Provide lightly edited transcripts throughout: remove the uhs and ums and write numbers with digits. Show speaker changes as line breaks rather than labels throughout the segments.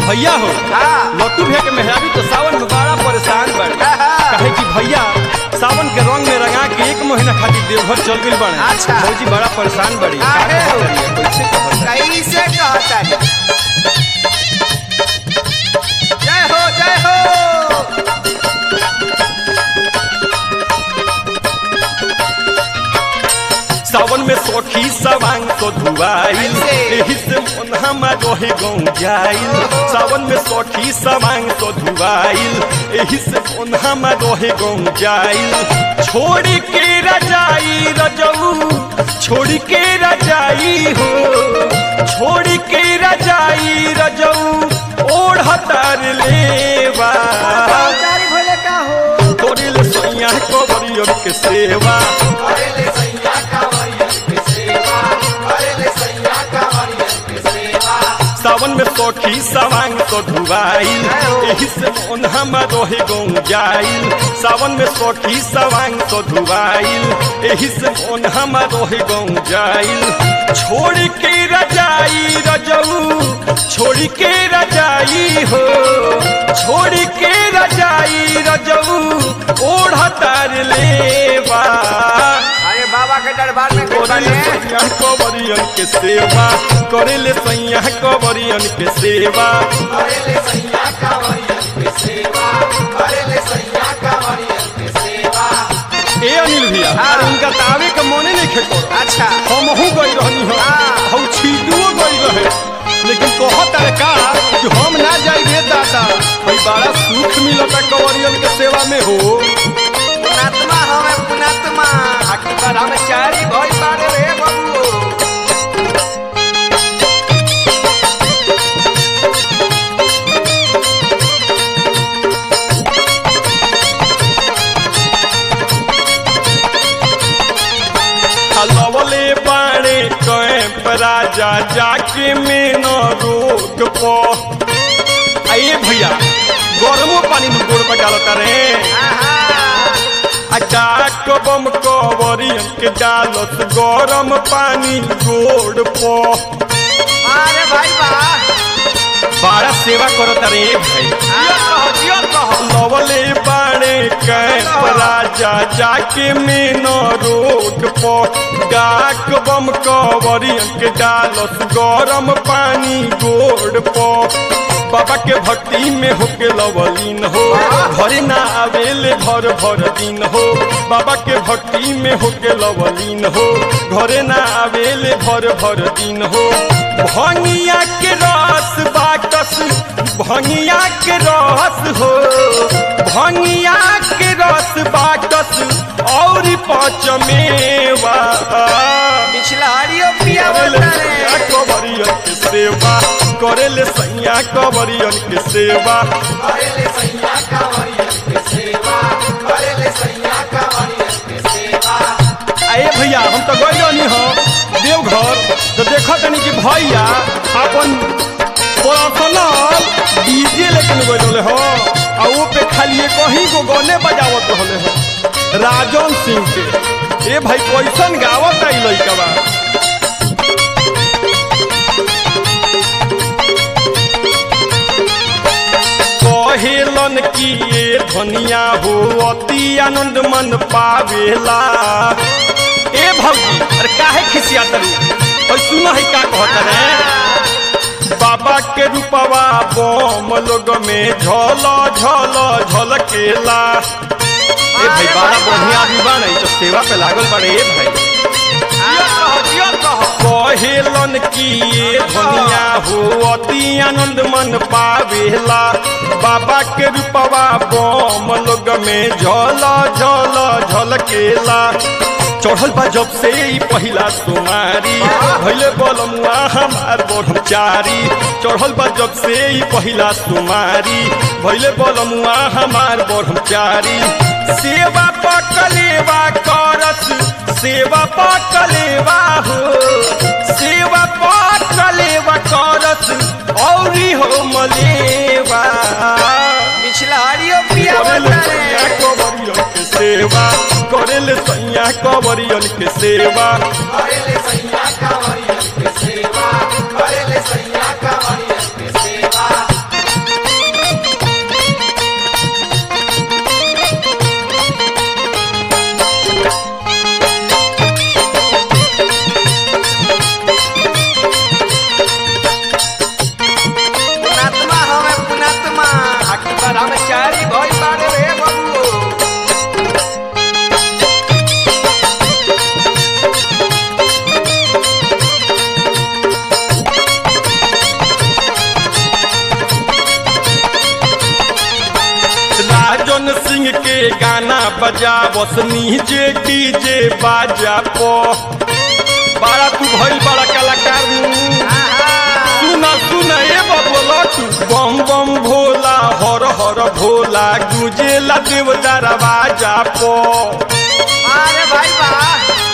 भैया हो लट्टू भैया के मेहराबी तो सावन में बड़ा परेशान बड़े कहे कि भैया सावन के रंग में रंगा के 1 महीना खातिर देवघर चल गई बड़े।
अच्छा
भौजी बड़ा परेशान बड़ी
कैसे कहता है। जय हो जय हो।
सावन में सखी सवांग तो धुआइल एही से मन हमार रहे गाँव जाइल। सावन में सखी सवांग तो धुआइल एही से मन हमार रहे गाँव जाइल। छोड़ी के रजाई रजऊ छोड़ी के रजाई हो छोड़ी के रजाई रजऊ ओढ़तार लेवा तोरिल सैया कवरियन के सेवा सावन में सखी सवांग तो धुआइल एही से मन हमार रहे गाँव जाइल। सावन में सखी सवांग तो धुआइल एही से मन हमार रहे गाँव जाइल। छोड़ के रजाई रजऊ छोड़ के रजाई हो छोड़ के रजाई रजऊ ओढ़तार लेवा
बाबा के दरबार में
कवरियन के सेवा करेले सैया कवरियन के सेवा
करेले सैया कवरियन के सेवा करेले सैया कवरियन के सेवा।
ए अनिल भैया उनका तावे के मने नहीं खेको।
अच्छा
हमहू गई रहनी हो हम छीटुओ गई रहे लेकिन कहत है का कि हम ना जाई रे दादा भाई बड़ा सुख मिलता कवरियन के सेवा में हो।
पुणात्मा हमें पुणात्मा अक्बर हम चारी भई पारे रे बाबू।
लवले बाड़े कैंप राजा जाके में न रोक पो आइए भैया गरमो पानी में गोड़ पर डालता रे डाक बम कवरियन के डालत गरम पानी गोड़ पो।
अरे भाई
बड़ा सेवा करता रे भाई लवले बाड़े कैंप राजा जाके में न रोड पो डाक बम कवरियन के डालत गरम पानी गोड़ पो। बाबा के भक्ति में होके लवलीन हो घरे ना आवेले भर भर दिन हो। बाबा के भक्ति में होके लवलीन हो घरे ना आवेले भर भर दिन हो। भंगिया के रस बाकस भंगिया के रस हो भंगिया के रस बाकस और पाँच मेवा
पिछलाड़ियों पिया
कवरियन के सेवा करेले सैया कवरियन के सेवा
करेले सैया कवरियन के सेवा करेले सैया कवरियन के सेवा।
आए भैया हम तो गई रहनी हो देवघर तो देखा तनी कि भैया अपन पर्सनल डीजे लेकिन गई हो आ वो पे खाली कहीं को गाने बजावत रहले हो राजन सिंह के। ए भाई कैसन गावत आई लइका बा कहेलन कि ये धनिया हो अति आनंद मन पावेला। ए भौजी अरे काहे खिसिया तरू और सुना है का कहता रे बाबा के रूपवा बम लोग में झल झल झलकेला। ए भाई बड़ा बढ़िया आदमी बा तो सेवा पे लागल बड़े। ए भाई कहेलन कि ये धनिया हो अति आनंद मन पावेला। बाबा के रूपवा बम लोग में झल झल झलकेला। चढ़ल बा जब से ही पहिला सुमारी भैले बलमुआ हमार ब्रह्मचारी। चढ़ल बा जब से ही पहिला सुमारी भैले बलमुआ हमार ब्रह्मचारी। सेवा पकलेवा करस सेवा पकलेवा हो सेवा पकलेवा करस औरी हो मलेवा
पिछलाड़ियों पिया
कवरियन के सेवा करेले सैया कवरियन के सेवा
करेले सैया कवरियन के सेवा करेले सैया कवरियन के सेवा।
सिंह के गाना बजा बस नीचे डीजे बाजा पो बड़ा तू भइल बड़ा कलाकार सुना सुना ए बबुआ तू बम बम भोला हर हर भोला गुजेला देव दरवाजा पो
अरे भाई वाह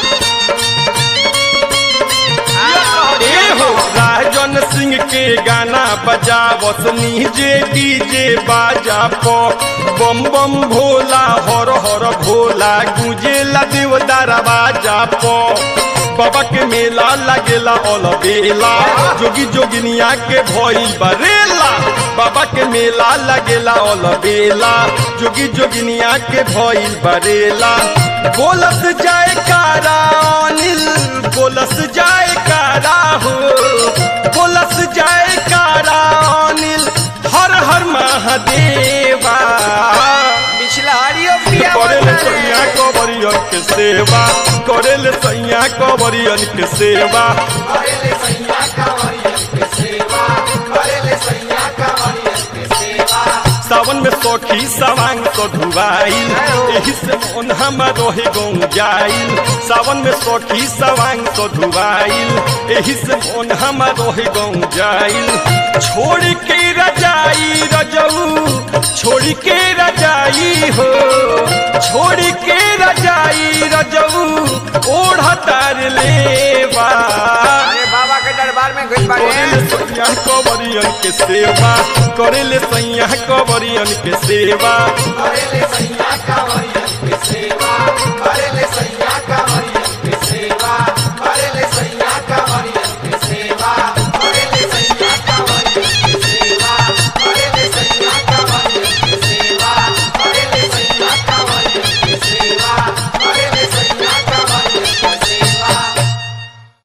हो राजन सिंह के गाना बजा बस नीचे डीजे बाजा पो बम बम भोला हर हर भोला गुजेला देव दरवाजा पो बाबा के मेला लगेला ऑल बेला जोगी जोगिनिया के भइल बरेला बाबा के मेला लगेला ऑल बेला जोगी जोगिनिया के भइल बरेला बोलस जाए कारा अनिल बोलस जाए कारा हो बोलस जाए कारा अनिल हर हर महादेवा
बिछलाड़ियों पिया
करेले सैया कवरियन के सेवा करेले सैया कवरियन के सेवा
करेले सैया कांवरियन के सेवा करेले सैया कांवरियन के सेवा
सावन में सखी सवांग तो धुआइल एही से मन हमर रोहे गौं जाइल सावन में सखी सवांग तो धुआइल एही से मन हमर रोहे गौं जाइल छोड़ के रजाई रजऊ छोड़ के रजाई हो छोड़ के रजाई रजऊ ओढ़ तार लेवा
अरे बाबा के दरबार में गइल
करेले
बाड़े
सैया कवरियन के सेवा करेले सैया कवरियन के सेवा
करेले सैया कांवरियन